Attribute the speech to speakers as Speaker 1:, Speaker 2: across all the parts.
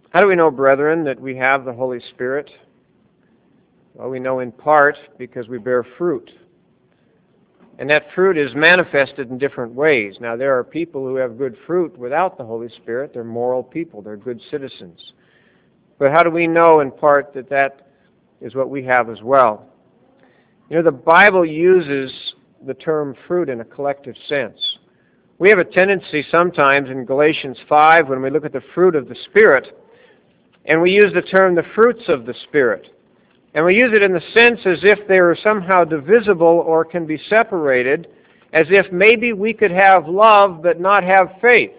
Speaker 1: How do we know, brethren, that we have the Holy Spirit? Well, we know in part because we bear fruit. And that fruit is manifested in different ways. Now, there are people who have good fruit without the Holy Spirit. They're moral people. They're good citizens. But how do we know in part that that is what we have as well? You know, the Bible uses the term fruit in a collective sense. We have a tendency sometimes in Galatians 5 when we look at the fruit of the Spirit, and we use the term the fruits of the Spirit. And we use it in the sense as if they are somehow divisible or can be separated, as if maybe we could have love but not have faith.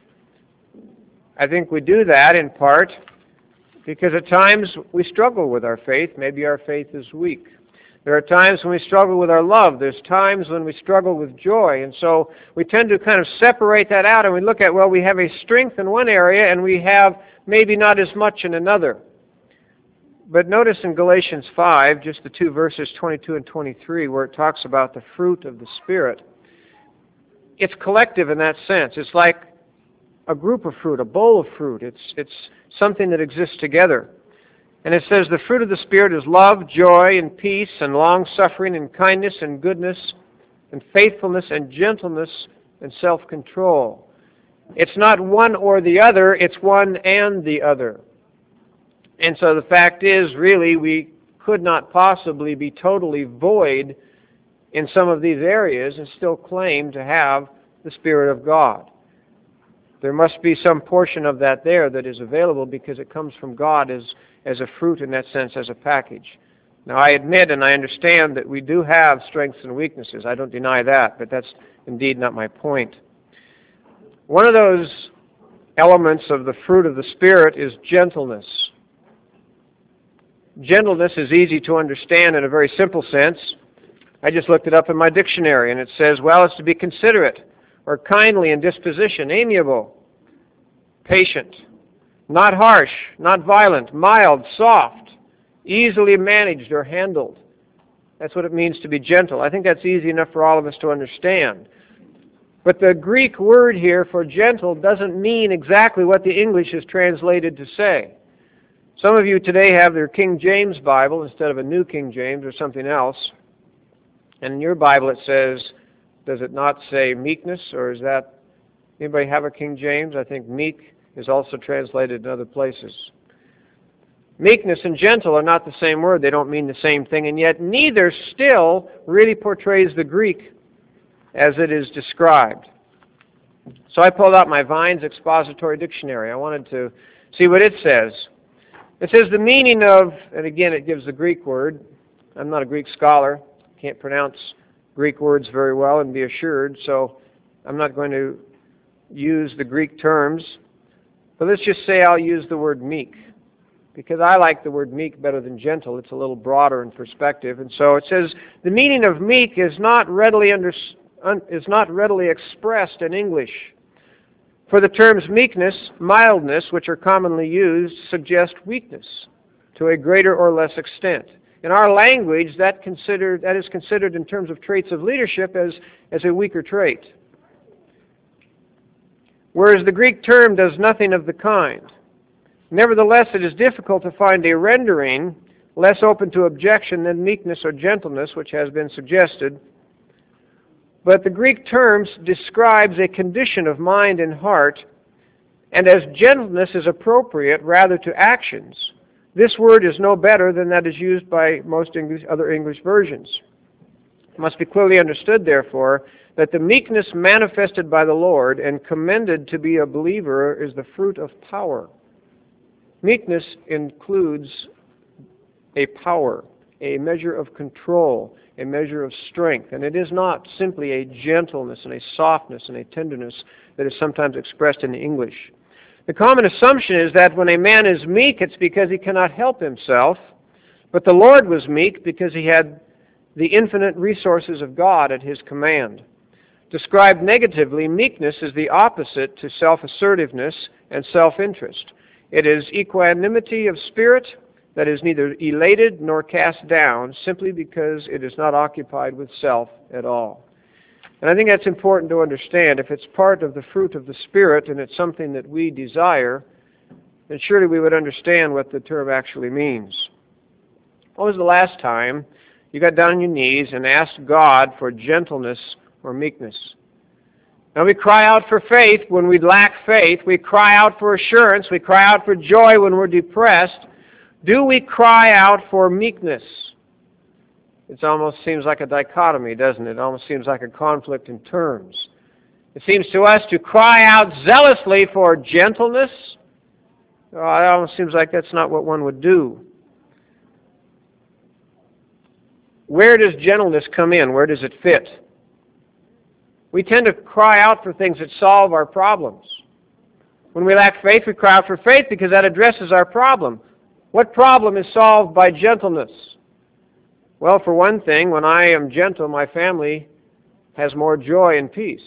Speaker 1: I think we do that in part because at times we struggle with our faith. Maybe our faith is weak. There are times when we struggle with our love. There's times when we struggle with joy. And so we tend to kind of separate that out and we look at, well, we have a strength in one area and we have maybe not as much in another. But notice in Galatians 5, just the two verses 22 and 23, where it talks about the fruit of the Spirit. It's collective in that sense. It's like a group of fruit, a bowl of fruit. It's something that exists together. And it says the fruit of the Spirit is love, joy, and peace, and long-suffering, and kindness, and goodness, and faithfulness, and gentleness, and self-control. It's not one or the other, it's one and the other. And so the fact is, really, we could not possibly be totally void in some of these areas and still claim to have the Spirit of God. There must be some portion of that there that is available because it comes from God as a fruit in that sense, as a package. Now, I admit and I understand that we do have strengths and weaknesses. I don't deny that, but that's indeed not my point. One of those elements of the fruit of the Spirit is gentleness. Gentleness is easy to understand in a very simple sense. I just looked it up in my dictionary, and it says, well, it's to be considerate or kindly in disposition, amiable, patient, not harsh, not violent, mild, soft, easily managed or handled. That's what it means to be gentle. I think that's easy enough for all of us to understand. But the Greek word here for gentle doesn't mean exactly what the English is translated to say. Some of you today have their King James Bible instead of a New King James or something else. And in your Bible it says, does it not say meekness, or is that, anybody have a King James? I think meek is also translated in other places. Meekness and gentle are not the same word. They don't mean the same thing, and yet neither still really portrays the Greek as it is described. So I pulled out my Vine's Expository Dictionary. I wanted to see what it says. It says the meaning of, and again it gives the Greek word. I'm not a Greek scholar. Can't pronounce Greek words very well and be assured, so I'm not going to use the Greek terms. But let's just say I'll use the word meek, because I like the word meek better than gentle. It's a little broader in perspective. And so it says the meaning of meek is not readily expressed in English. For the terms meekness, mildness, which are commonly used, suggest weakness to a greater or less extent. In our language, that is considered in terms of traits of leadership as a weaker trait. Whereas the Greek term does nothing of the kind. Nevertheless, it is difficult to find a rendering less open to objection than meekness or gentleness, which has been suggested. But the Greek term describes a condition of mind and heart, and as gentleness is appropriate rather to actions, this word is no better than that is used by most other English versions. It must be clearly understood, therefore, that the meekness manifested by the Lord and commended to be a believer is the fruit of power. Meekness includes a power, a measure of control, a measure of strength. And it is not simply a gentleness and a softness and a tenderness that is sometimes expressed in English. The common assumption is that when a man is meek, it's because he cannot help himself. But the Lord was meek because he had the infinite resources of God at his command. Described negatively, meekness is the opposite to self-assertiveness and self-interest. It is equanimity of spirit that is neither elated nor cast down simply because it is not occupied with self at all. And I think that's important to understand. If it's part of the fruit of the Spirit and it's something that we desire, then surely we would understand what the term actually means. When was the last time you got down on your knees and asked God for gentleness or meekness? Now we cry out for faith when we lack faith. We cry out for assurance. We cry out for joy when we're depressed. Do we cry out for meekness? It almost seems like a dichotomy, doesn't it? It almost seems like a conflict in terms. It seems to us to cry out zealously for gentleness. It almost seems like that's not what one would do. Where does gentleness come in? Where does it fit? We tend to cry out for things that solve our problems. When we lack faith, we cry out for faith because that addresses our problem. What problem is solved by gentleness? Well, for one thing, when I am gentle, my family has more joy and peace.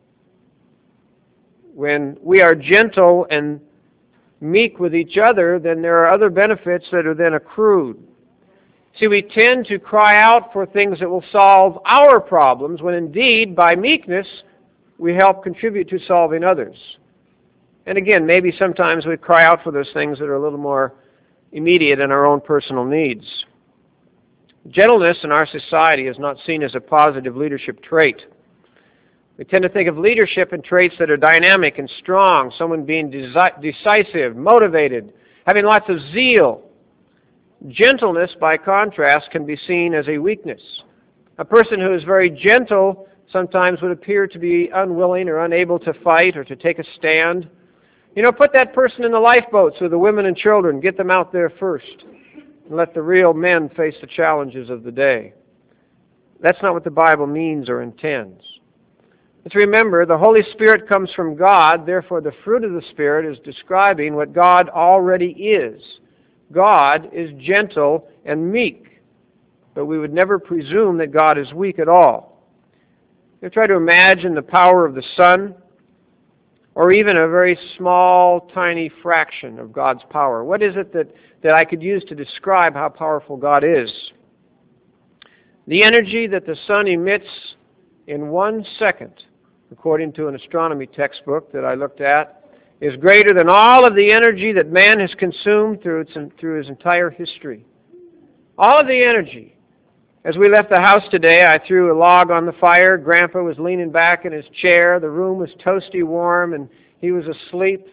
Speaker 1: When we are gentle and meek with each other, then there are other benefits that are then accrued. See, we tend to cry out for things that will solve our problems, when indeed, by meekness, we help contribute to solving others. And again, maybe sometimes we cry out for those things that are a little more immediate in our own personal needs. Gentleness in our society is not seen as a positive leadership trait. We tend to think of leadership in traits that are dynamic and strong, someone being decisive, motivated, having lots of zeal. Gentleness, by contrast, can be seen as a weakness. A person who is very gentle sometimes would appear to be unwilling or unable to fight or to take a stand. Put that person in the lifeboats with the women and children. Get them out there first. And let the real men face the challenges of the day. That's not what the Bible means or intends. Let's remember, the Holy Spirit comes from God. Therefore, the fruit of the Spirit is describing what God already is. God is gentle and meek, but we would never presume that God is weak at all. You try to imagine the power of the sun, or even a very small, tiny fraction of God's power. What is it that I could use to describe how powerful God is? The energy that the sun emits in 1 second, according to an astronomy textbook that I looked at, is greater than all of the energy that man has consumed through his entire history. All of the energy. As we left the house today, I threw a log on the fire. Grandpa was leaning back in his chair. The room was toasty warm, and he was asleep.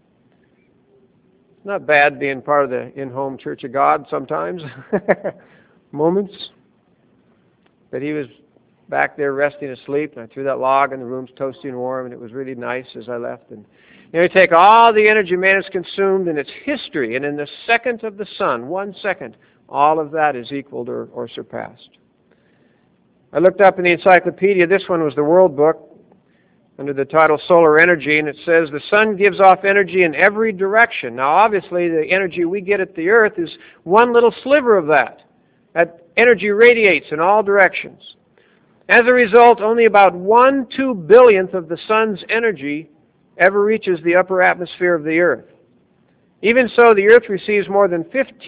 Speaker 1: It's not bad being part of the in-home Church of God sometimes. Moments. But he was back there resting asleep, and I threw that log, and the room's toasty and warm, and it was really nice as I left. And you take all the energy man has consumed in its history, and in the second of the sun, 1 second, all of that is equaled or surpassed. I looked up in the encyclopedia. This one was the World Book under the title Solar Energy, and it says the sun gives off energy in every direction. Now, obviously, the energy we get at the earth is one little sliver of that. That energy radiates in all directions. As a result, only about 1/2 of the sun's energy ever reaches the upper atmosphere of the earth. Even so, the earth receives more than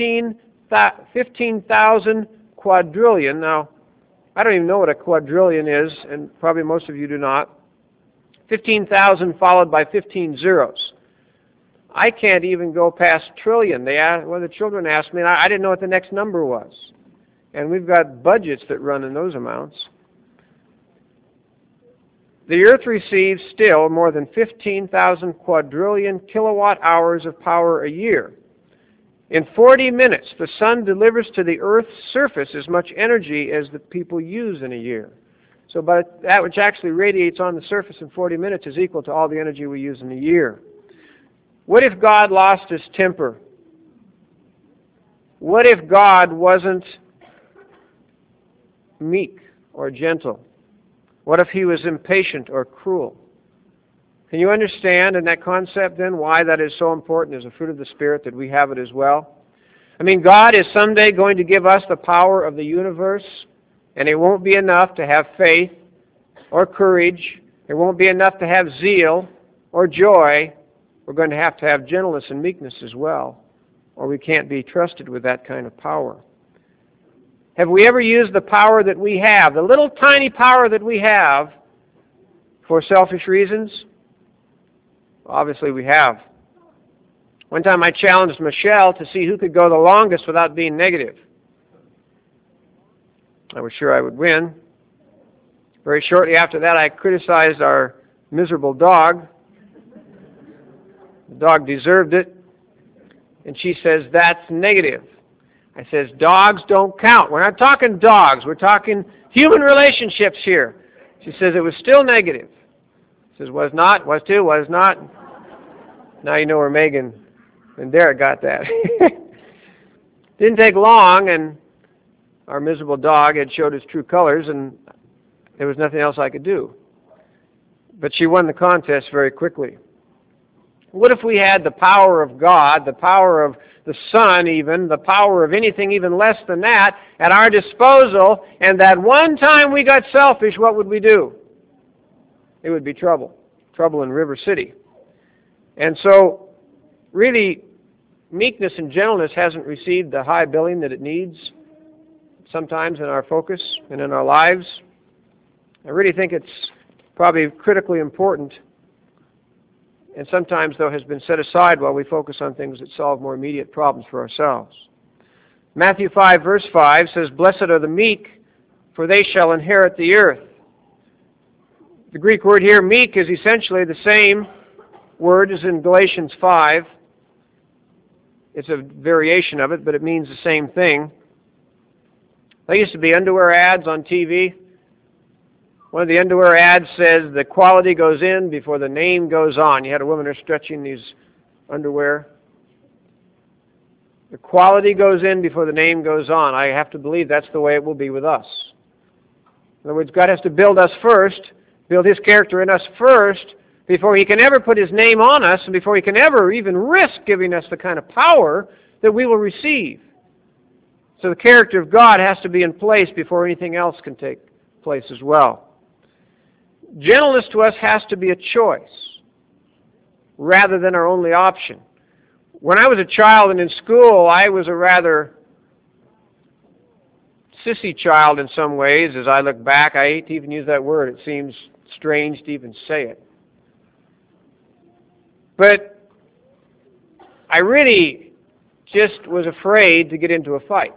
Speaker 1: 15,000 quadrillion. Now, I don't even know what a quadrillion is, and probably most of you do not. 15,000 followed by 15 zeros. I can't even go past trillion. The children asked me, and I didn't know what the next number was. And we've got budgets that run in those amounts. The earth receives still more than 15,000 quadrillion kilowatt hours of power a year. In 40 minutes, the sun delivers to the earth's surface as much energy as the people use in a year. So that which actually radiates on the surface in 40 minutes is equal to all the energy we use in a year. What if God lost his temper? What if God wasn't meek or gentle? What if he was impatient or cruel? Can you understand in that concept then why that is so important as a fruit of the Spirit that we have it as well? I mean, God is someday going to give us the power of the universe, and it won't be enough to have faith or courage. It won't be enough to have zeal or joy. We're going to have gentleness and meekness as well, or we can't be trusted with that kind of power. Have we ever used the power that we have, the little tiny power that we have, for selfish reasons? Obviously we have. One time I challenged Michelle to see who could go the longest without being negative. I was sure I would win. Very shortly after that, I criticized our miserable dog. The dog deserved it. And she says, that's negative. I says, dogs don't count. We're not talking dogs. We're talking human relationships here. She says it was still negative. She says, was not, was too, was not. Now you know where Megan and Derek got that. Didn't take long, and our miserable dog had showed his true colors, and there was nothing else I could do. But she won the contest very quickly. What if we had the power of God, the power of the Son even, the power of anything even less than that at our disposal, and that one time we got selfish, what would we do? It would be trouble. Trouble in River City. And so, really, meekness and gentleness hasn't received the high billing that it needs sometimes in our focus and in our lives. I really think it's probably critically important, and sometimes, though, has been set aside while we focus on things that solve more immediate problems for ourselves. Matthew 5, verse 5 says, blessed are the meek, for they shall inherit the earth. The Greek word here, meek, is essentially the same word as in Galatians 5. It's a variation of it, but it means the same thing. There used to be underwear ads on TV. One of the underwear ads says the quality goes in before the name goes on. You had a woman there stretching these underwear. The quality goes in before the name goes on. I have to believe that's the way it will be with us. In other words, God has to build us first, build His character in us first, before He can ever put His name on us, and before He can ever even risk giving us the kind of power that we will receive. So the character of God has to be in place before anything else can take place as well. Gentleness to us has to be a choice rather than our only option. When I was a child and in school, I was a rather sissy child in some ways. As I look back, I hate to even use that word. It seems strange to even say it. But I really just was afraid to get into a fight.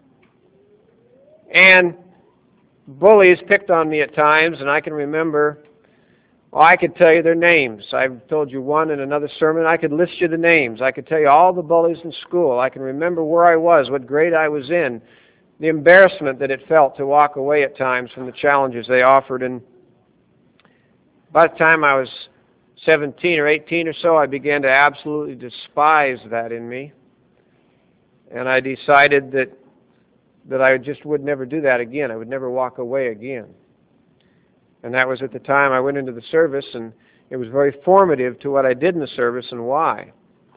Speaker 1: And bullies picked on me at times, and I can remember, I could tell you their names. I've told you one in another sermon. I could list you the names. I could tell you all the bullies in school. I can remember where I was, what grade I was in, the embarrassment that it felt to walk away at times from the challenges they offered. And by the time I was 17 or 18 or so, I began to absolutely despise that in me. And I decided that I just would never do that again. I would never walk away again. And that was at the time I went into the service, and it was very formative to what I did in the service and why.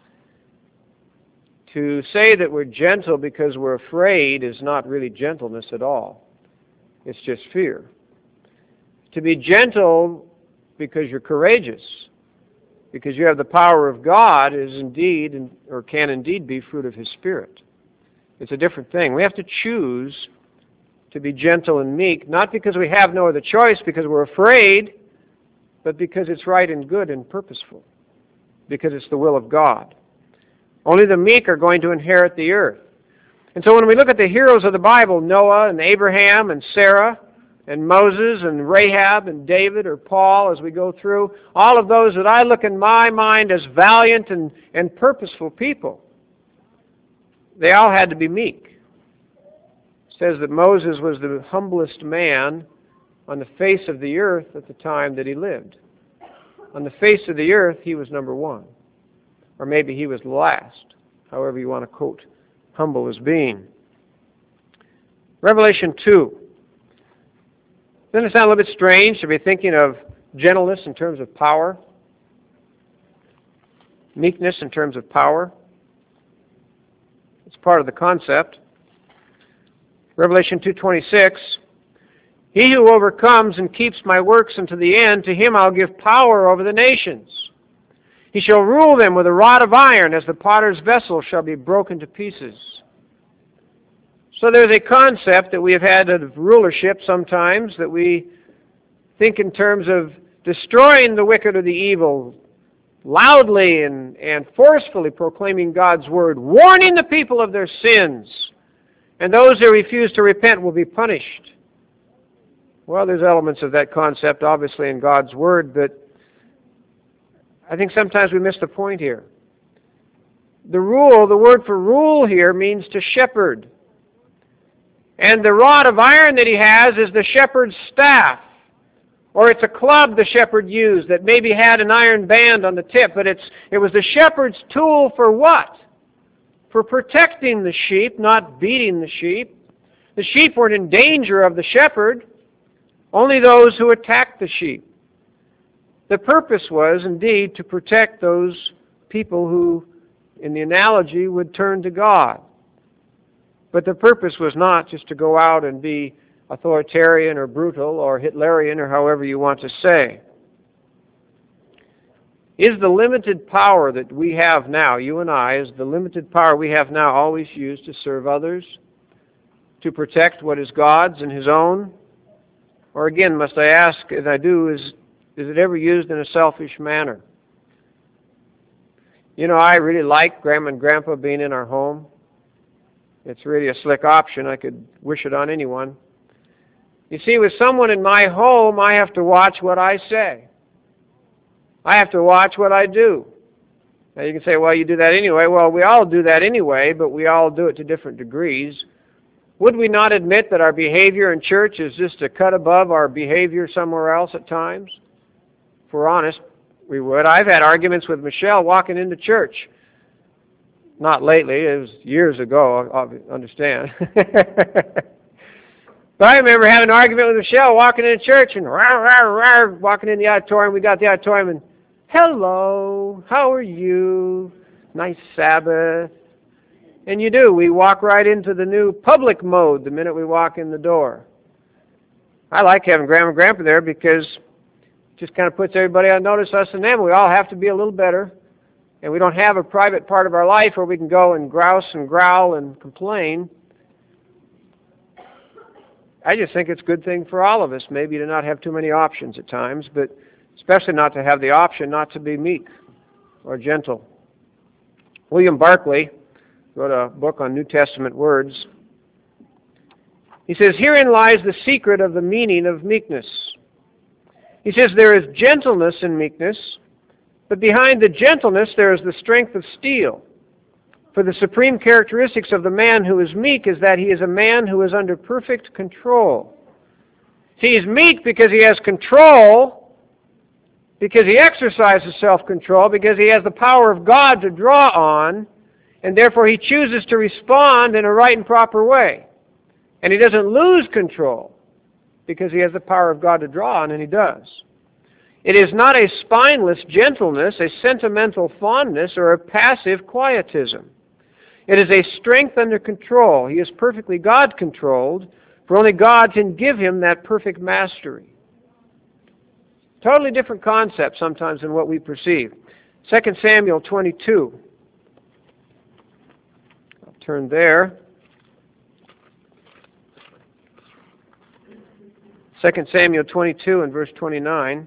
Speaker 1: To say that we're gentle because we're afraid is not really gentleness at all. It's just fear. To be gentle because you're courageous, because you have the power of God, is indeed, or can indeed be, fruit of His Spirit. It's a different thing. We have to choose to be gentle and meek, not because we have no other choice, because we're afraid, but because it's right and good and purposeful, because it's the will of God. Only the meek are going to inherit the earth. And so when we look at the heroes of the Bible, Noah and Abraham and Sarah and Moses and Rahab and David or Paul, as we go through, all of those that I look in my mind as valiant and purposeful people, they all had to be meek. It says that Moses was the humblest man on the face of the earth at the time that he lived. On the face of the earth, he was number one. Or maybe he was last, however you want to quote humble as being. Revelation 2. Doesn't it sound a little bit strange to be thinking of gentleness in terms of power? Meekness in terms of power? It's part of the concept. Revelation 2:26. He who overcomes and keeps my works unto the end, to him I'll give power over the nations. He shall rule them with a rod of iron, as the potter's vessel shall be broken to pieces. So there's a concept that we have had of rulership sometimes, that we think in terms of destroying the wicked or the evil, loudly and forcefully proclaiming God's word, warning the people of their sins, and those who refuse to repent will be punished. Well, there's elements of that concept, obviously, in God's word, but I think sometimes we miss the point here. The word for rule here means to shepherd. And the rod of iron that he has is the shepherd's staff. Or it's a club the shepherd used that maybe had an iron band on the tip, but it was the shepherd's tool for what? For protecting the sheep, not beating the sheep. The sheep weren't in danger of the shepherd, only those who attacked the sheep. The purpose was, indeed, to protect those people who, in the analogy, would turn to God. But the purpose was not just to go out and be authoritarian or brutal or Hitlerian or however you want to say. Is the limited power that we have now, you and I, is the limited power we have now always used to serve others, to protect what is God's and His own? Or again, must I ask, as I do, is it ever used in a selfish manner? You know, I really like Grandma and Grandpa being in our home. It's really a slick option. I could wish it on anyone. You see, with someone in my home, I have to watch what I say. I have to watch what I do. Now you can say, well, you do that anyway. Well, we all do that anyway, but we all do it to different degrees. Would we not admit that our behavior in church is just a cut above our behavior somewhere else at times? If we're honest, we would. I've had arguments with Michelle walking into church. Not lately. It was years ago, I understand. But I remember having an argument with Michelle walking into church and walking in the auditorium. We got the auditorium and, hello, how are you? Nice Sabbath. And you do. We walk right into the new public mode the minute we walk in the door. I like having Grandma and Grandpa there because it just kind of puts everybody on notice, us and them. We all have to be a little better. And we don't have a private part of our life where we can go and grouse and growl and complain. I just think it's a good thing for all of us, maybe to not have too many options at times, but especially not to have the option not to be meek or gentle. William Barclay wrote a book on New Testament words. He says, herein lies the secret of the meaning of meekness. He says, there is gentleness in meekness, but behind the gentleness there is the strength of steel. For the supreme characteristics of the man who is meek is that he is a man who is under perfect control. He is meek because he has control, because he exercises self-control, because he has the power of God to draw on, and therefore he chooses to respond in a right and proper way. And he doesn't lose control because he has the power of God to draw on, and he does. It is not a spineless gentleness, a sentimental fondness, or a passive quietism. It is a strength under control. He is perfectly God-controlled, for only God can give him that perfect mastery. Totally different concept sometimes than what we perceive. 2 Samuel 22. I'll turn there. 2 Samuel 22 and verse 29.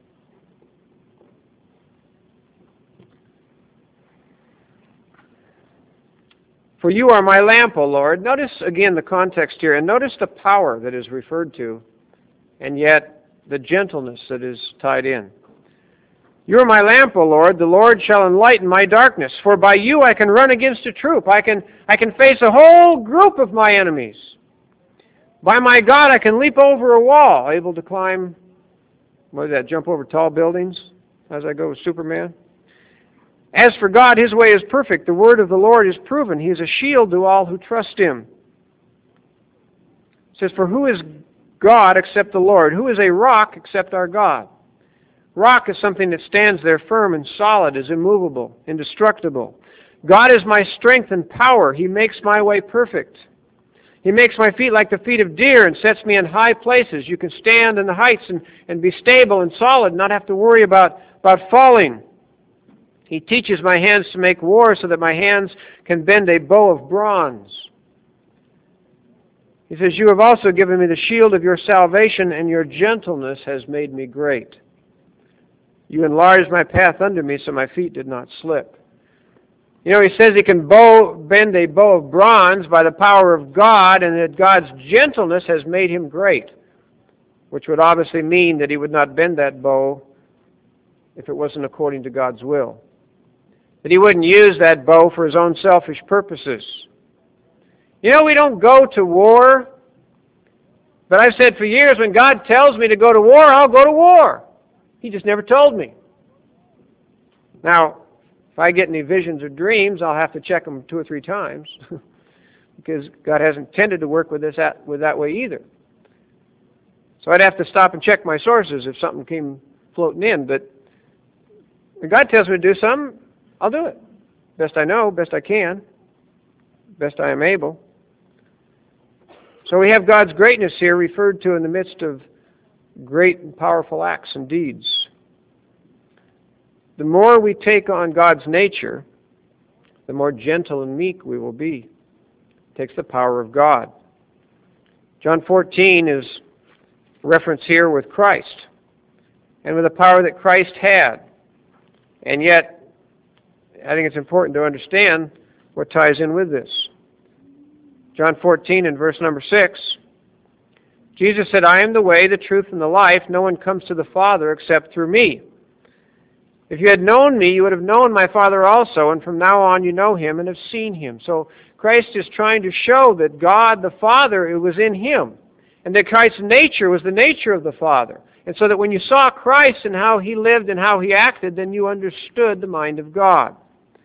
Speaker 1: For you are my lamp, O Lord. Notice again the context here, and notice the power that is referred to, and yet the gentleness that is tied in. You are my lamp, O Lord. The Lord shall enlighten my darkness. For by you I can run against a troop. I can face a whole group of my enemies. By my God I can leap over a wall, able to climb, what is that, jump over tall buildings as I go with Superman. As for God, His way is perfect. The word of the Lord is proven. He is a shield to all who trust Him. It says, for who is God except the Lord? Who is a rock except our God? Rock is something that stands there firm and solid, is immovable, indestructible. God is my strength and power. He makes my way perfect. He makes my feet like the feet of deer and sets me in high places. You can stand in the heights and be stable and solid, not have to worry about falling. He teaches my hands to make war so that my hands can bend a bow of bronze. He says, you have also given me the shield of your salvation, and your gentleness has made me great. You enlarged my path under me so my feet did not slip. You know, he says he can bend a bow of bronze by the power of God, and that God's gentleness has made him great, which would obviously mean that he would not bend that bow if it wasn't according to God's will. That he wouldn't use that bow for his own selfish purposes. You know, we don't go to war, but I've said for years, when God tells me to go to war, I'll go to war. He just never told me. Now, if I get any visions or dreams, I'll have to check them 2 or 3 times because God hasn't intended to work with that way either. So I'd have to stop and check my sources if something came floating in. But if God tells me to do something, I'll do it. Best I know, best I can, best I am able. So we have God's greatness here referred to in the midst of great and powerful acts and deeds. The more we take on God's nature, the more gentle and meek we will be. It takes the power of God. John 14 is a reference here with Christ and with the power that Christ had. And yet, I think it's important to understand what ties in with this. John 14 and verse number 6, Jesus said, I am the way, the truth, and the life. No one comes to the Father except through me. If you had known me, you would have known my Father also, and from now on you know him and have seen him. So Christ is trying to show that God the Father, it was in him, and that Christ's nature was the nature of the Father. And so that when you saw Christ and how he lived and how he acted, then you understood the mind of God.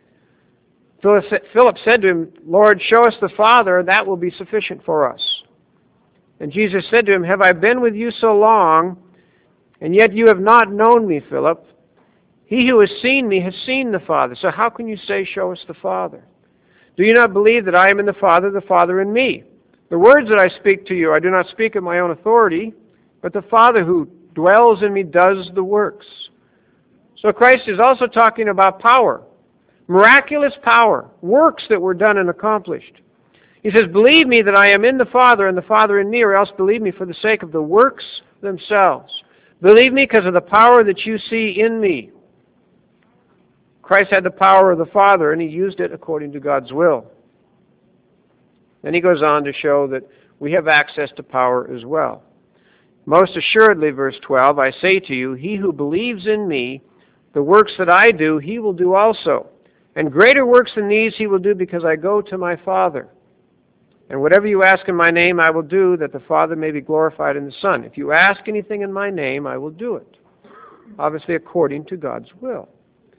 Speaker 1: Philip said to him, Lord, show us the Father, and that will be sufficient for us. And Jesus said to him, have I been with you so long, and yet you have not known me, Philip? He who has seen me has seen the Father. So how can you say, show us the Father? Do you not believe that I am in the Father in me? The words that I speak to you, I do not speak of my own authority, but the Father who dwells in me does the works. So Christ is also talking about power, miraculous power, works that were done and accomplished. He says, believe me that I am in the Father and the Father in me, or else believe me for the sake of the works themselves. Believe me because of the power that you see in me. Christ had the power of the Father, and he used it according to God's will. Then he goes on to show that we have access to power as well. Most assuredly, verse 12, I say to you, he who believes in me, the works that I do, he will do also. And greater works than these he will do, because I go to my Father. And whatever you ask in my name, I will do, that the Father may be glorified in the Son. If you ask anything in my name, I will do it. Obviously, according to God's will.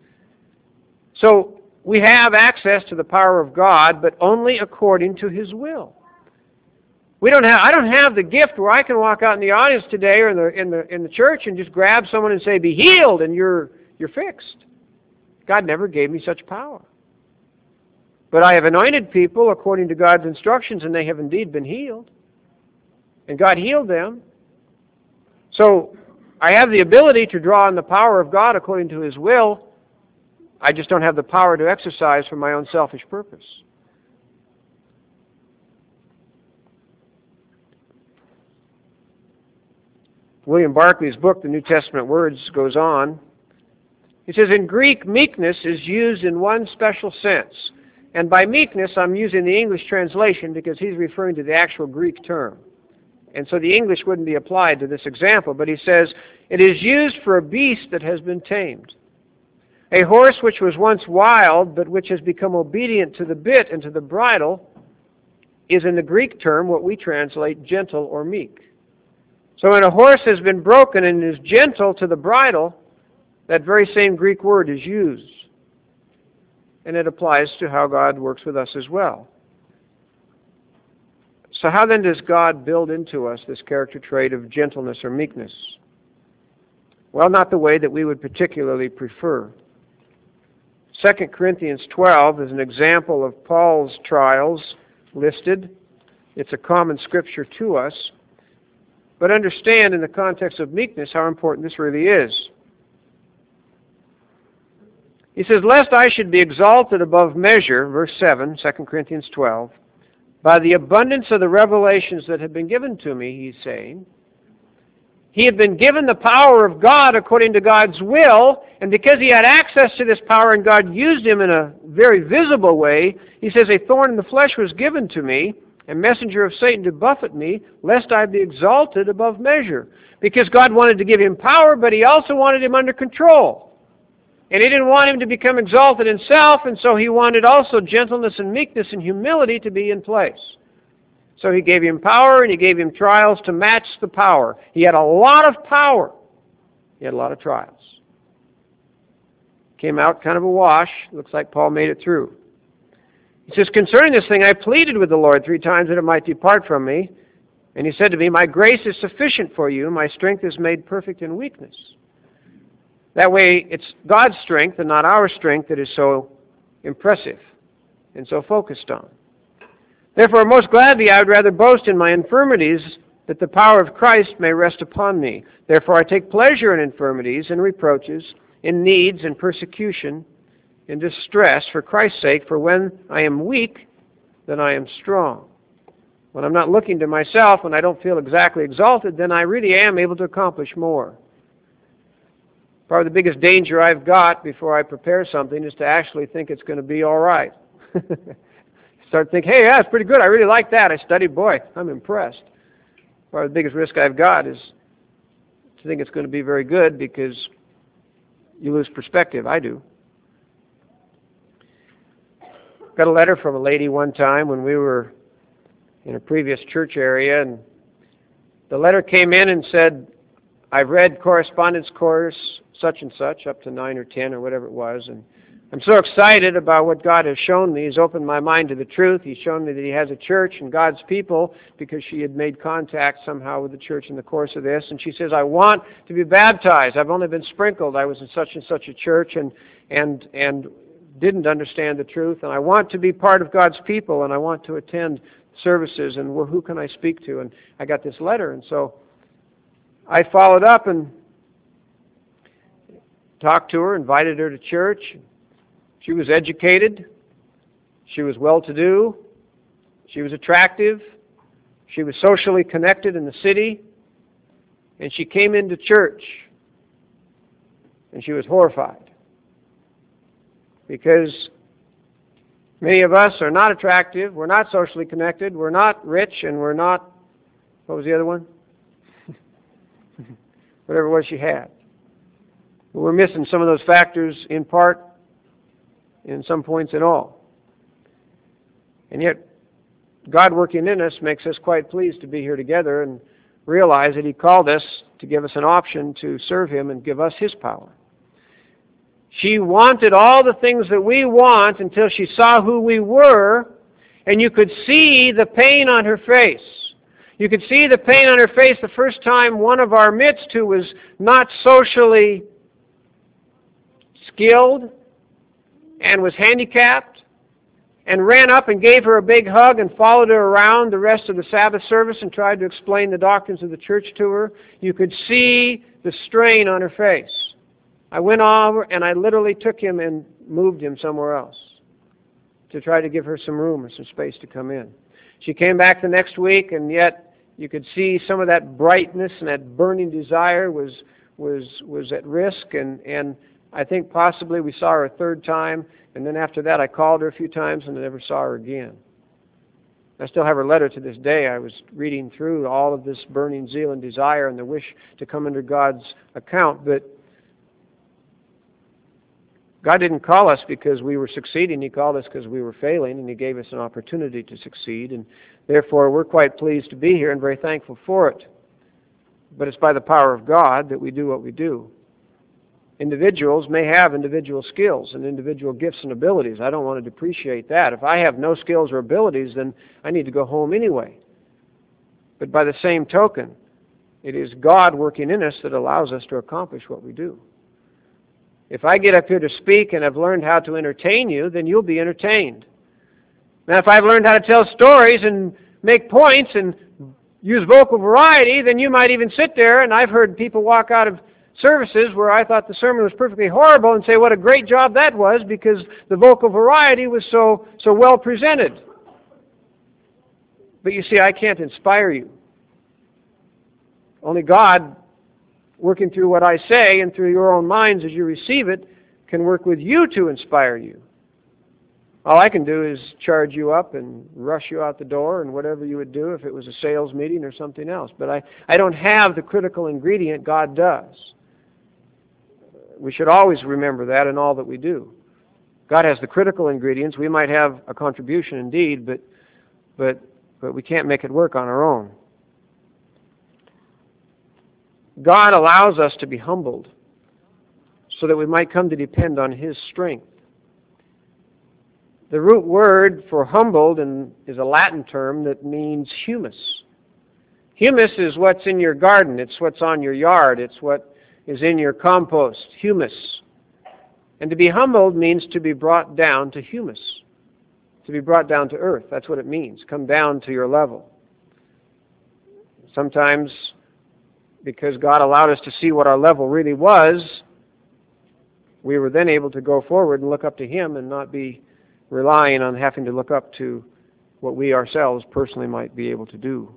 Speaker 1: So, we have access to the power of God, but only according to his will. I don't have the gift where I can walk out in the audience today or in the church and just grab someone and say, be healed, and you're fixed. God never gave me such power. But I have anointed people according to God's instructions, and they have indeed been healed. And God healed them. So I have the ability to draw on the power of God according to his will. I just don't have the power to exercise for my own selfish purpose. William Barclay's book, The New Testament Words, goes on. He says, in Greek, meekness is used in one special sense. And by meekness, I'm using the English translation because he's referring to the actual Greek term. And so the English wouldn't be applied to this example. But he says, it is used for a beast that has been tamed. A horse which was once wild, but which has become obedient to the bit and to the bridle, is in the Greek term what we translate gentle or meek. So when a horse has been broken and is gentle to the bridle, that very same Greek word is used. And it applies to how God works with us as well. So how then does God build into us this character trait of gentleness or meekness? Well, not the way that we would particularly prefer. 2 Corinthians 12 is an example of Paul's trials listed. It's a common scripture to us. But understand in the context of meekness how important this really is. He says, lest I should be exalted above measure, verse 7, 2 Corinthians 12, by the abundance of the revelations that have been given to me, he's saying, He had been given the power of God according to God's will, and because he had access to this power and God used him in a very visible way, he says, a thorn in the flesh was given to me, a messenger of Satan to buffet me, lest I be exalted above measure. Because God wanted to give him power, but he also wanted him under control. And he didn't want him to become exalted himself, and so he wanted also gentleness and meekness and humility to be in place. So he gave him power, and he gave him trials to match the power. He had a lot of power. He had a lot of trials. Came out kind of a wash. Looks like Paul made it through. He says, concerning this thing, I pleaded with the Lord 3 times that it might depart from me. And he said to me, my grace is sufficient for you. My strength is made perfect in weakness. That way, it's God's strength and not our strength that is so impressive and so focused on. Therefore, most gladly I would rather boast in my infirmities, that the power of Christ may rest upon me. Therefore I take pleasure in infirmities and reproaches, in needs and persecution, in distress, for Christ's sake, for when I am weak, then I am strong. When I'm not looking to myself, when I don't feel exactly exalted, then I really am able to accomplish more. Probably the biggest danger I've got before I prepare something is to actually think it's going to be all right. Start thinking, hey, yeah, it's pretty good. I really like that. I studied, boy, I'm impressed. Probably the biggest risk I've got is to think it's going to be very good, because you lose perspective. I do. Got a letter from a lady one time when we were in a previous church area, and the letter came in and said, I've read correspondence course such and such, up to 9 or 10 or whatever it was, and I'm so excited about what God has shown me. He's opened my mind to the truth. He's shown me that he has a church and God's people, because she had made contact somehow with the church in the course of this. And she says, I want to be baptized. I've only been sprinkled. I was in such and such a church and didn't understand the truth. And I want to be part of God's people, and I want to attend services. And who can I speak to? And I got this letter. And so I followed up and talked to her, invited her to church. She was educated. She was well-to-do. She was attractive. She was socially connected in the city. And she came into church, and she was horrified, because many of us are not attractive, we're not socially connected, we're not rich, and we're not, what was the other one? Whatever it was she had. But we're missing some of those factors in part, in some points in all. And yet, God working in us makes us quite pleased to be here together and realize that he called us to give us an option to serve him and give us his power. She wanted all the things that we want until she saw who we were, and you could see the pain on her face. You could see the pain on her face the first time one of our midst, who was not socially skilled and was handicapped, and ran up and gave her a big hug and followed her around the rest of the Sabbath service and tried to explain the doctrines of the church to her. You could see the strain on her face. I went over and I literally took him and moved him somewhere else to try to give her some room or some space to come in. She came back the next week, and yet you could see some of that brightness and that burning desire was at risk, and I think possibly we saw her a third time, and then after that I called her a few times and I never saw her again. I still have her letter to this day. I was reading through all of this burning zeal and desire and the wish to come under God's account, but God didn't call us because we were succeeding. He called us because we were failing, and he gave us an opportunity to succeed, and therefore we're quite pleased to be here and very thankful for it. But it's by the power of God that we do what we do. Individuals may have individual skills and individual gifts and abilities. I don't want to depreciate that. If I have no skills or abilities, then I need to go home anyway. But by the same token, it is God working in us that allows us to accomplish what we do. If I get up here to speak and I've learned how to entertain you, then you'll be entertained. Now, if I've learned how to tell stories and make points and use vocal variety, then you might even sit there, and I've heard people walk out of services where I thought the sermon was perfectly horrible and say what a great job that was because the vocal variety was so well presented. But you see, I can't inspire you. Only God working through what I say and through your own minds as you receive it, can work with you to inspire you. All I can do is charge you up and rush you out the door and whatever you would do if it was a sales meeting or something else. But I don't have the critical ingredient. God does. We should always remember that in all that we do. God has the critical ingredients. We might have a contribution indeed, but we can't make it work on our own. God allows us to be humbled so that we might come to depend on His strength. The root word for humbled is a Latin term that means humus. Humus is what's in your garden. It's what's on your yard. It's what is in your compost. Humus. And to be humbled means to be brought down to humus. To be brought down to earth. That's what it means. Come down to your level. Sometimes, because God allowed us to see what our level really was, we were then able to go forward and look up to Him and not be relying on having to look up to what we ourselves personally might be able to do.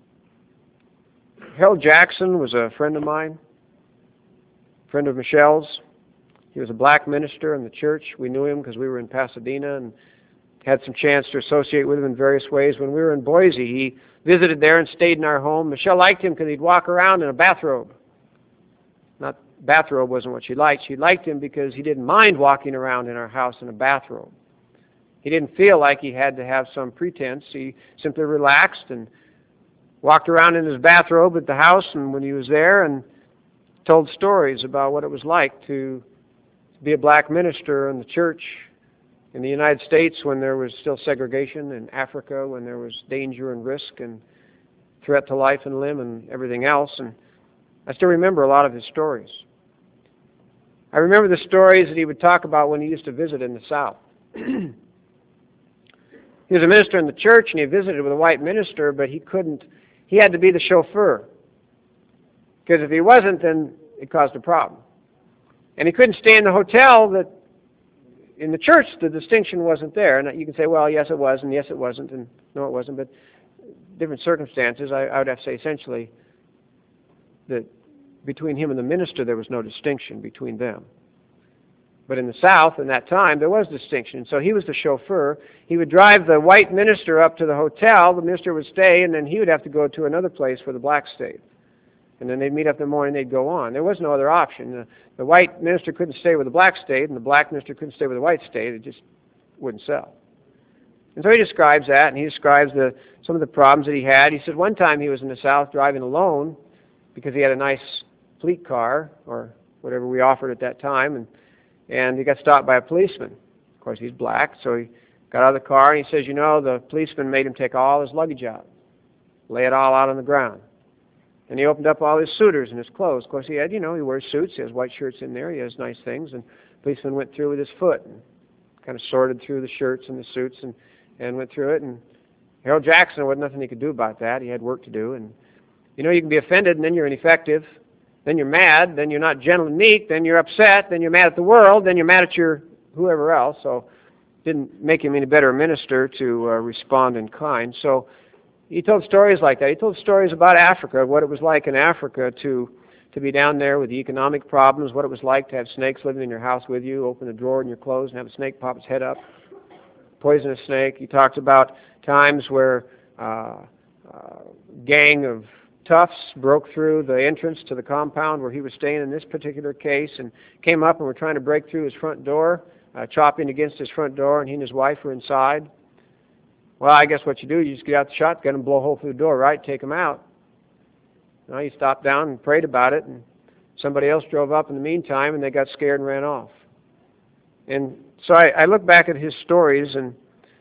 Speaker 1: Harold Jackson was a friend of mine, friend of Michelle's. He was a black minister in the church. We knew him because we were in Pasadena and had some chance to associate with him in various ways. When we were in Boise, he visited there and stayed in our home. Michelle liked him because he'd walk around in a bathrobe. Not bathrobe wasn't what she liked. She liked him because he didn't mind walking around in our house in a bathrobe. He didn't feel like he had to have some pretense. He simply relaxed and walked around in his bathrobe at the house and when he was there and told stories about what it was like to be a black minister in the church in the United States when there was still segregation, in Africa when there was danger and risk and threat to life and limb and everything else. And I still remember a lot of his stories. I remember the stories that he would talk about when he used to visit in the South. He was a minister in the church, and he visited with a white minister, but he had to be the chauffeur. Because if he wasn't, then it caused a problem. And he couldn't stay in the hotel that, in the church, the distinction wasn't there. And you can say, well, yes, it was, and yes, it wasn't, and no, it wasn't. But different circumstances, I would have to say essentially that between him and the minister, there was no distinction between them. But in the South, in that time, there was distinction. So he was the chauffeur. He would drive the white minister up to the hotel. The minister would stay, and then he would have to go to another place where the black stayed. And then they'd meet up in the morning, they'd go on. There was no other option. The white minister couldn't stay where the black stayed, and the black minister couldn't stay where the white stayed. It just wouldn't sell. And so he describes that, and he describes some of the problems that he had. He said one time he was in the South driving alone because he had a nice fleet car, or whatever we offered at that time, and he got stopped by a policeman. Of course, he's black, so he got out of the car, and he says, the policeman made him take all his luggage out, lay it all out on the ground. And he opened up all his suitors and his clothes. Of course, he had, he wears suits, he has white shirts in there, he has nice things, and the policeman went through with his foot and kind of sorted through the shirts and the suits and went through it, and Harold Jackson, there wasn't nothing he could do about that. He had work to do, and you can be offended, and then you're ineffective. Then you're mad, then you're not gentle and meek, then you're upset, then you're mad at the world, then you're mad at your whoever else. So it didn't make him any better minister to respond in kind. So he told stories like that. He told stories about Africa, what it was like in Africa to be down there with the economic problems, what it was like to have snakes living in your house with you, open a drawer in your clothes and have a snake pop its head up, poisonous snake. He talks about times where gang of toughs broke through the entrance to the compound where he was staying in this particular case and came up and were trying to break through his front door, chopping against his front door, and he and his wife were inside. Well, I guess what you do, you just get out the shotgun and blow a hole through the door, right? Take them out. He stopped down and prayed about it, and somebody else drove up in the meantime, and they got scared and ran off. And so I look back at his stories, and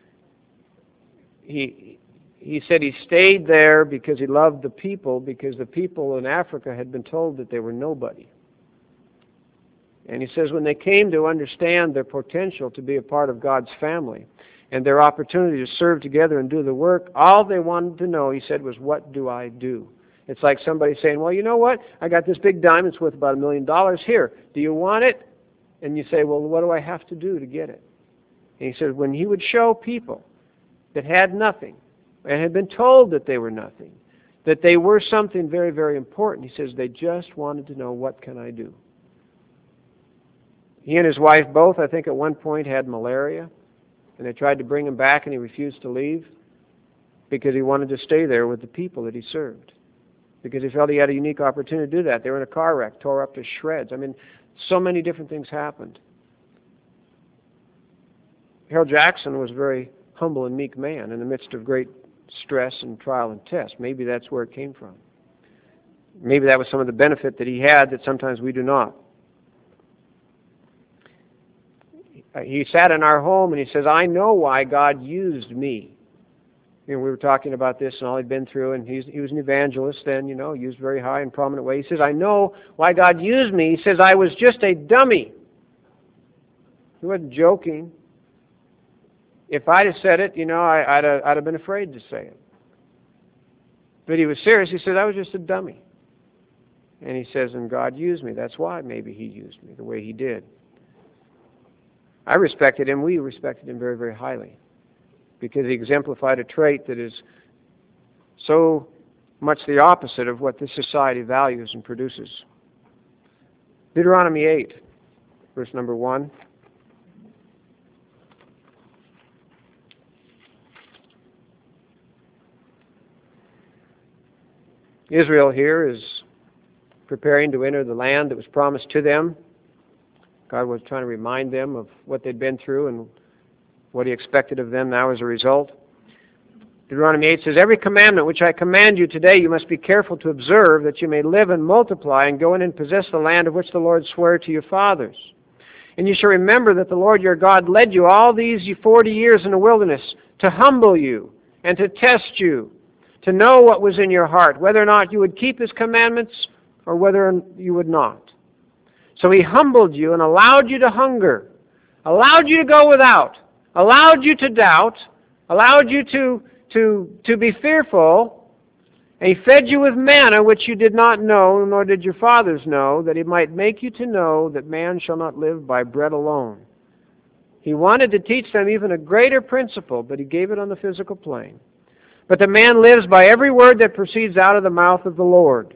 Speaker 1: he said he stayed there because he loved the people, because the people in Africa had been told that they were nobody. And he says when they came to understand their potential to be a part of God's family and their opportunity to serve together and do the work, all they wanted to know, he said, was, what do I do? It's like somebody saying, well, you know what? I got this big diamond. It's worth about $1 million. Here, do you want it? And you say, well, what do I have to do to get it? And he said when he would show people that had nothing and had been told that they were nothing, that they were something very, very important. He says they just wanted to know, what can I do? He and his wife both, I think, at one point had malaria, and they tried to bring him back, and he refused to leave because he wanted to stay there with the people that he served, because he felt he had a unique opportunity to do that. They were in a car wreck, tore up to shreds. I mean, so many different things happened. Harold Jackson was a very humble and meek man in the midst of great stress and trial and test. Maybe that's where it came from. Maybe that was some of the benefit that he had that sometimes we do not. He sat in our home and he says, I know why God used me. We were talking about this and all he'd been through, and he was an evangelist then, used very high and prominent way. He says, I know why God used me. He says, I was just a dummy. He wasn't joking. If I'd have said it, I'd have been afraid to say it. But he was serious. He said, I was just a dummy. And he says, and God used me. That's why maybe he used me the way he did. I respected him. We respected him very, very highly, because he exemplified a trait that is so much the opposite of what this society values and produces. Deuteronomy 8, verse number 1. Israel here is preparing to enter the land that was promised to them. God was trying to remind them of what they'd been through and what he expected of them now as a result. Deuteronomy 8 says, every commandment which I command you today you must be careful to observe, that you may live and multiply and go in and possess the land of which the Lord swore to your fathers. And you shall remember that the Lord your God led you all these 40 years in the wilderness to humble you and to test you, to know what was in your heart, whether or not you would keep his commandments or whether you would not. So he humbled you and allowed you to hunger, allowed you to go without, allowed you to doubt, allowed you to be fearful, and he fed you with manna which you did not know, nor did your fathers know, that he might make you to know that man shall not live by bread alone. He wanted to teach them even a greater principle, but he gave it on the physical plane. But the man lives by every word that proceeds out of the mouth of the Lord.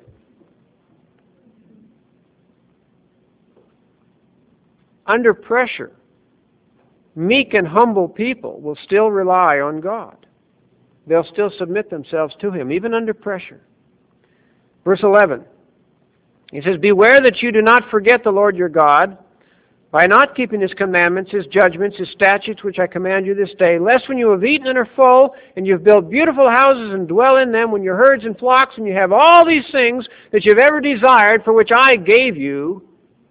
Speaker 1: Under pressure, meek and humble people will still rely on God. They'll still submit themselves to him, even under pressure. Verse 11, he says, beware that you do not forget the Lord your God, by not keeping his commandments, his judgments, his statutes, which I command you this day, lest when you have eaten and are full, and you've built beautiful houses and dwell in them, when your herds and flocks, and you have all these things that you've ever desired, for which I gave you.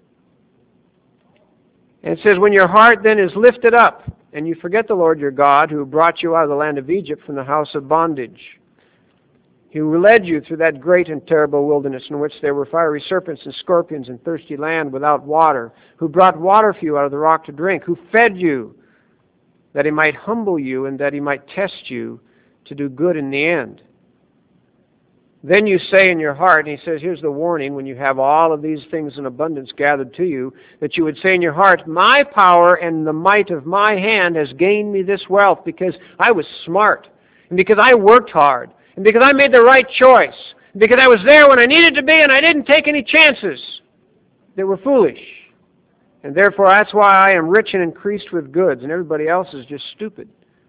Speaker 1: And it says, when your heart then is lifted up, and you forget the Lord your God, who brought you out of the land of Egypt from the house of bondage, who led you through that great and terrible wilderness in which there were fiery serpents and scorpions and thirsty land without water, who brought water for you out of the rock to drink, who fed you, that he might humble you and that he might test you to do good in the end. Then you say in your heart, and he says, here's the warning, when you have all of these things in abundance gathered to you, that you would say in your heart, my power and the might of my hand has gained me this wealth, because I was smart, and because I worked hard, and because I made the right choice, and because I was there when I needed to be, and I didn't take any chances that were foolish. And therefore that's why I am rich and increased with goods, and everybody else is just stupid.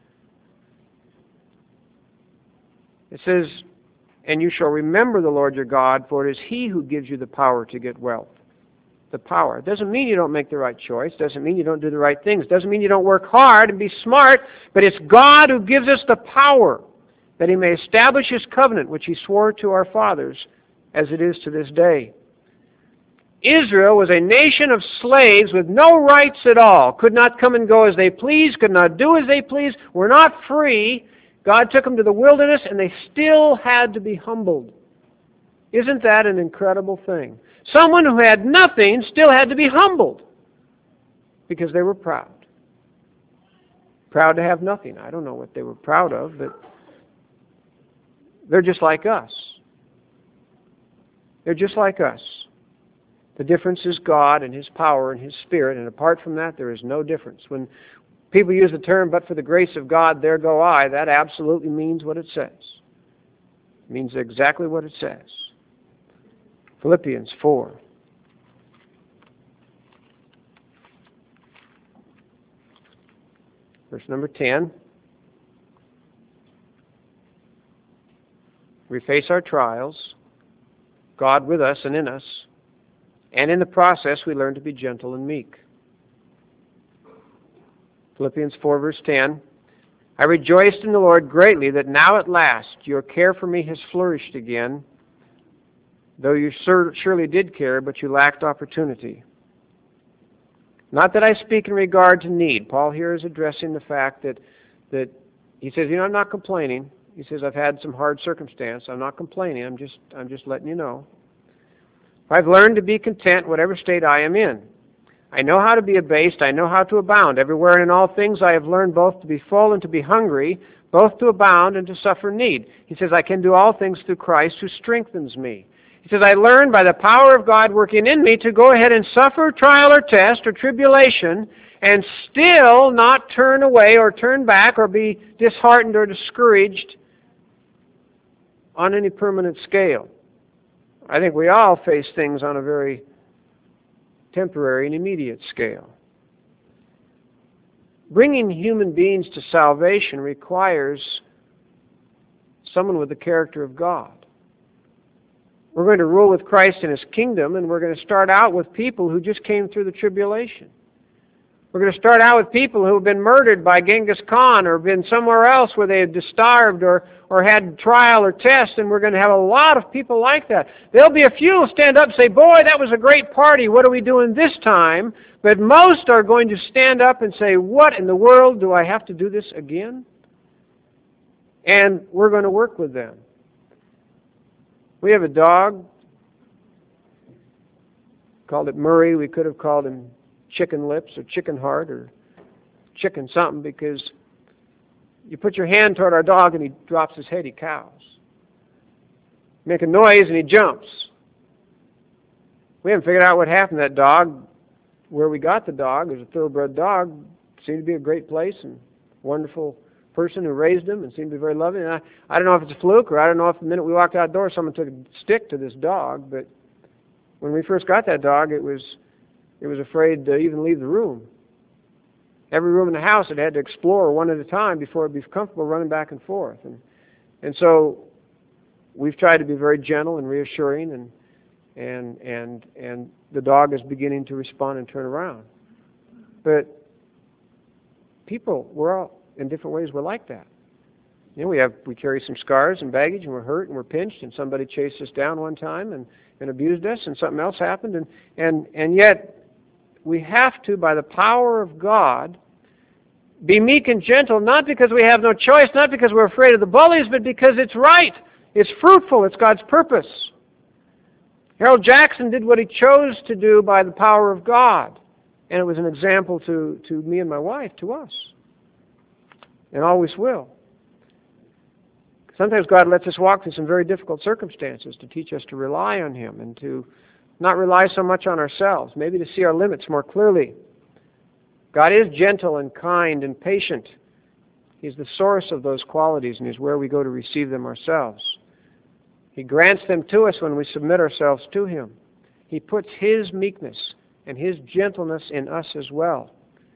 Speaker 1: It says, and you shall remember the Lord your God, for it is he who gives you the power to get wealth. The power. It doesn't mean you don't make the right choice. It doesn't mean you don't do the right things. It doesn't mean you don't work hard and be smart. But it's God who gives us the power that he may establish his covenant, which he swore to our fathers, as it is to this day. Israel was a nation of slaves with no rights at all. Could not come and go as they pleased. Could not do as they pleased. Were not free. God took them to the wilderness, and they still had to be humbled. Isn't that an incredible thing? Someone who had nothing still had to be humbled because they were proud. Proud to have nothing. I don't know what they were proud of, but they're just like us. They're just like us. The difference is God and his power and his Spirit, and apart from that, there is no difference. When people use the term, but for the grace of God, there go I, that absolutely means what it says. It means exactly what it says. Philippians 4. Verse number 10. We face our trials, God with us and in us, and in the process we learn to be gentle and meek. Philippians 4, verse 10. I rejoiced in the Lord greatly that now at last your care for me has flourished again, though you surely did care, but you lacked opportunity. Not that I speak in regard to need. Paul here is addressing the fact that he says, I'm not complaining. He says, I've had some hard circumstance. I'm not complaining. I'm just letting you know. I've learned to be content whatever state I am in. I know how to be abased. I know how to abound. Everywhere and in all things I have learned both to be full and to be hungry, both to abound and to suffer need. He says, I can do all things through Christ who strengthens me. He says, I learned by the power of God working in me to go ahead and suffer trial or test or tribulation and still not turn away or turn back or be disheartened or discouraged on any permanent scale. I think we all face things on a very temporary and immediate scale. Bringing human beings to salvation requires someone with the character of God. We're going to rule with Christ in His kingdom, and we're going to start out with people who just came through the tribulation. We're going to start out with people who have been murdered by Genghis Khan or been somewhere else where they have starved or had trial or test, and we're going to have a lot of people like that. There'll be a few who stand up and say, boy, that was a great party. What are we doing this time? But most are going to stand up and say, what in the world, do I have to do this again? And we're going to work with them. We have a dog, called it Murray. We could have called him Chicken Lips or Chicken Heart or Chicken something, because you put your hand toward our dog and he drops his head, he cows. Make a noise and he jumps. We haven't figured out what happened to that dog. Where we got the dog, it was a thoroughbred dog, seemed to be a great place and wonderful person who raised him and seemed to be very loving. And I don't know if it's a fluke, or I don't know if the minute we walked outdoors someone took a stick to this dog, but when we first got that dog, it was afraid to even leave the room. Every room in the house it had to explore one at a time before it'd be comfortable running back and forth. And so we've tried to be very gentle and reassuring, and the dog is beginning to respond and turn around. But people, we're all in different ways, we're like that. We carry some scars and baggage, and we're hurt and we're pinched, and somebody chased us down one time and abused us, and something else happened, and yet we have to, by the power of God, be meek and gentle, not because we have no choice, not because we're afraid of the bullies, but because it's right, it's fruitful, it's God's purpose. Harold Jackson did what he chose to do by the power of God, and it was an example to me and my wife, to us, and always will. Sometimes God lets us walk through some very difficult circumstances to teach us to rely on Him and to not rely so much on ourselves, maybe to see our limits more clearly. God is gentle and kind and patient. He's the source of those qualities, and He's where we go to receive them ourselves. He grants them to us when we submit ourselves to Him. He puts His meekness and His gentleness in us as well.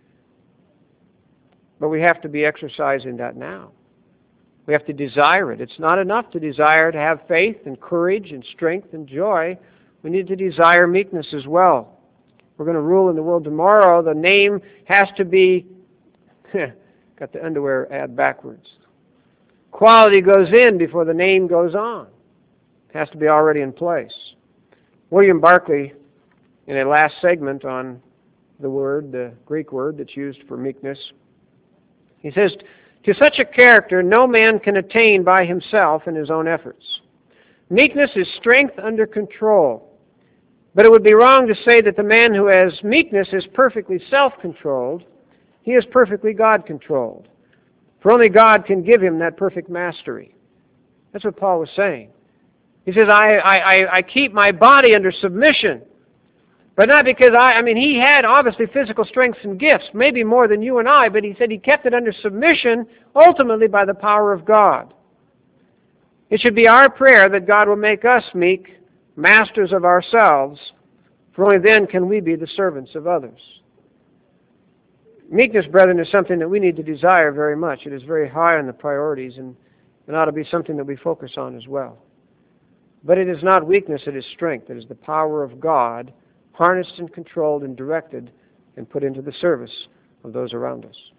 Speaker 1: But we have to be exercising that now. We have to desire it. It's not enough to desire to have faith and courage and strength and joy. We need to desire meekness as well. We're going to rule in the world tomorrow. The name has to be, got the underwear ad backwards. Quality goes in before the name goes on. It has to be already in place. William Barclay, in a last segment on the Greek word that's used for meekness, he says, to such a character no man can attain by himself in his own efforts. Meekness is strength under control. But it would be wrong to say that the man who has meekness is perfectly self-controlled. He is perfectly God-controlled. For only God can give him that perfect mastery. That's what Paul was saying. He says, I keep my body under submission. But not because he had obviously physical strengths and gifts, maybe more than you and I, but he said he kept it under submission ultimately by the power of God. It should be our prayer that God will make us meek, masters of ourselves, for only then can we be the servants of others. Meekness, brethren, is something that we need to desire very much. It is very high on the priorities and ought to be something that we focus on as well. But it is not weakness, it is strength. It is the power of God harnessed and controlled and directed and put into the service of those around us.